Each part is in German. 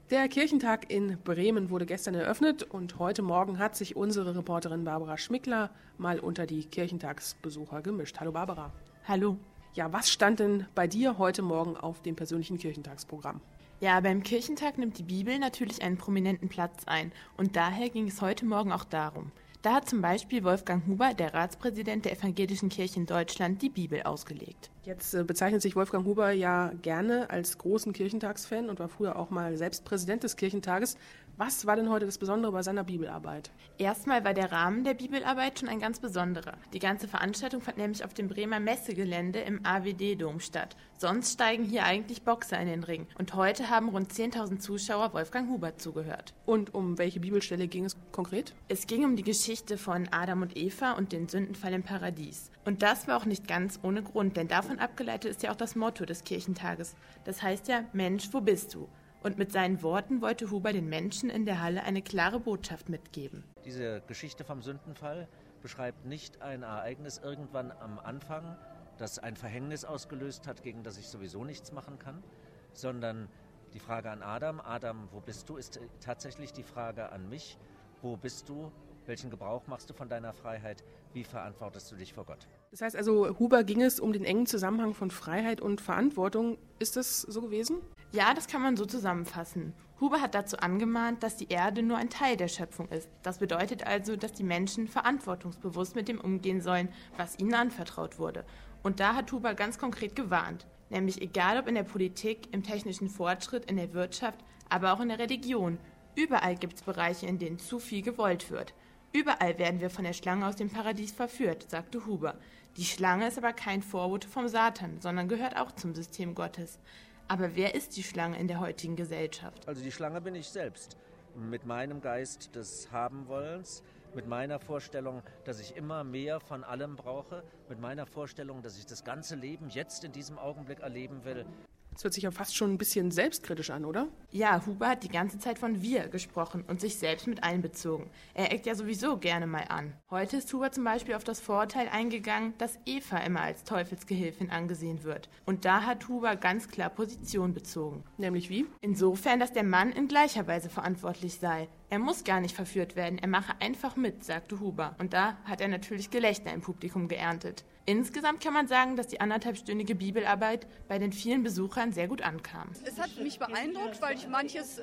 Der Kirchentag in Bremen wurde gestern eröffnet und heute Morgen hat sich unsere Reporterin Barbara Schmickler mal unter die Kirchentagsbesucher gemischt. Hallo Barbara. Hallo. Ja, was stand denn bei dir heute Morgen auf dem persönlichen Kirchentagsprogramm? Ja, beim Kirchentag nimmt die Bibel natürlich einen prominenten Platz ein und daher ging es heute Morgen auch darum. Da hat zum Beispiel Wolfgang Huber, der Ratspräsident der Evangelischen Kirche in Deutschland, die Bibel ausgelegt. Jetzt bezeichnet sich Wolfgang Huber ja gerne als großen Kirchentagsfan und war früher auch mal selbst Präsident des Kirchentages. Was war denn heute das Besondere bei seiner Bibelarbeit? Erstmal war der Rahmen der Bibelarbeit schon ein ganz besonderer. Die ganze Veranstaltung fand nämlich auf dem Bremer Messegelände im AWD-Dom statt. Sonst steigen hier eigentlich Boxer in den Ring. Und heute haben rund 10.000 Zuschauer Wolfgang Huber zugehört. Und um welche Bibelstelle ging es konkret? Es ging um die Geschichte von Adam und Eva und den Sündenfall im Paradies. Und das war auch nicht ganz ohne Grund, denn davon abgeleitet ist ja auch das Motto des Kirchentages. Das heißt ja, Mensch, wo bist du? Und mit seinen Worten wollte Huber den Menschen in der Halle eine klare Botschaft mitgeben. Diese Geschichte vom Sündenfall beschreibt nicht ein Ereignis irgendwann am Anfang, das ein Verhängnis ausgelöst hat, gegen das ich sowieso nichts machen kann, sondern die Frage an Adam, Adam, wo bist du, ist tatsächlich die Frage an mich, wo bist du, welchen Gebrauch machst du von deiner Freiheit, wie verantwortest du dich vor Gott? Das heißt also, Huber ging es um den engen Zusammenhang von Freiheit und Verantwortung. Ist das so gewesen? Ja, das kann man so zusammenfassen. Huber hat dazu angemahnt, dass die Erde nur ein Teil der Schöpfung ist. Das bedeutet also, dass die Menschen verantwortungsbewusst mit dem umgehen sollen, was ihnen anvertraut wurde. Und da hat Huber ganz konkret gewarnt. Nämlich egal ob in der Politik, im technischen Fortschritt, in der Wirtschaft, aber auch in der Religion. Überall gibt es Bereiche, in denen zu viel gewollt wird. Überall werden wir von der Schlange aus dem Paradies verführt, sagte Huber. Die Schlange ist aber kein Vorbote vom Satan, sondern gehört auch zum System Gottes. Aber wer ist die Schlange in der heutigen Gesellschaft? Also die Schlange bin ich selbst, mit meinem Geist des Habenwollens, mit meiner Vorstellung, dass ich immer mehr von allem brauche, mit meiner Vorstellung, dass ich das ganze Leben jetzt in diesem Augenblick erleben will. Das hört sich ja fast schon ein bisschen selbstkritisch an, oder? Ja, Huber hat die ganze Zeit von wir gesprochen und sich selbst mit einbezogen. Er eckt ja sowieso gerne mal an. Heute ist Huber zum Beispiel auf das Vorurteil eingegangen, dass Eva immer als Teufelsgehilfin angesehen wird. Und da hat Huber ganz klar Position bezogen. Nämlich wie? Insofern, dass der Mann in gleicher Weise verantwortlich sei. Er muss gar nicht verführt werden, er mache einfach mit, sagte Huber. Und da hat er natürlich Gelächter im Publikum geerntet. Insgesamt kann man sagen, dass die 1,5-stündige Bibelarbeit bei den vielen Besuchern sehr gut ankam. Es hat mich beeindruckt, weil ich manches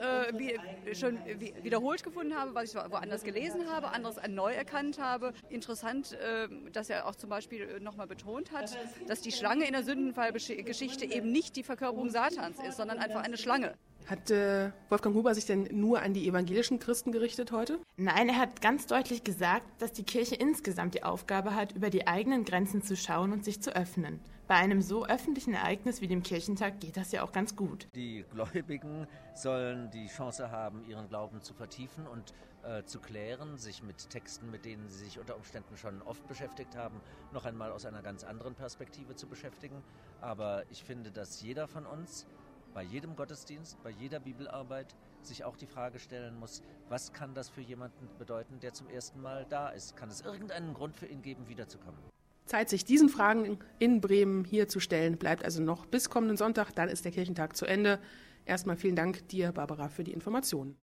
schon wiederholt gefunden habe, was ich woanders gelesen habe, anderes neu erkannt habe. Interessant, dass er auch zum Beispiel nochmal betont hat, dass die Schlange in der Sündenfallgeschichte eben nicht die Verkörperung Satans ist, sondern einfach eine Schlange. Hat Wolfgang Huber sich denn nur an die evangelischen Christen gerichtet heute? Nein, er hat ganz deutlich gesagt, dass die Kirche insgesamt die Aufgabe hat, über die eigenen Grenzen zu schauen und sich zu öffnen. Bei einem so öffentlichen Ereignis wie dem Kirchentag geht das ja auch ganz gut. Die Gläubigen sollen die Chance haben, ihren Glauben zu vertiefen und zu klären, sich mit Texten, mit denen sie sich unter Umständen schon oft beschäftigt haben, noch einmal aus einer ganz anderen Perspektive zu beschäftigen. Aber ich finde, dass jeder von uns bei jedem Gottesdienst, bei jeder Bibelarbeit sich auch die Frage stellen muss, was kann das für jemanden bedeuten, der zum ersten Mal da ist? Kann es irgendeinen Grund für ihn geben, wiederzukommen? Zeit, sich diesen Fragen in Bremen hier zu stellen, bleibt also noch bis kommenden Sonntag. Dann ist der Kirchentag zu Ende. Erstmal vielen Dank dir, Barbara, für die Informationen.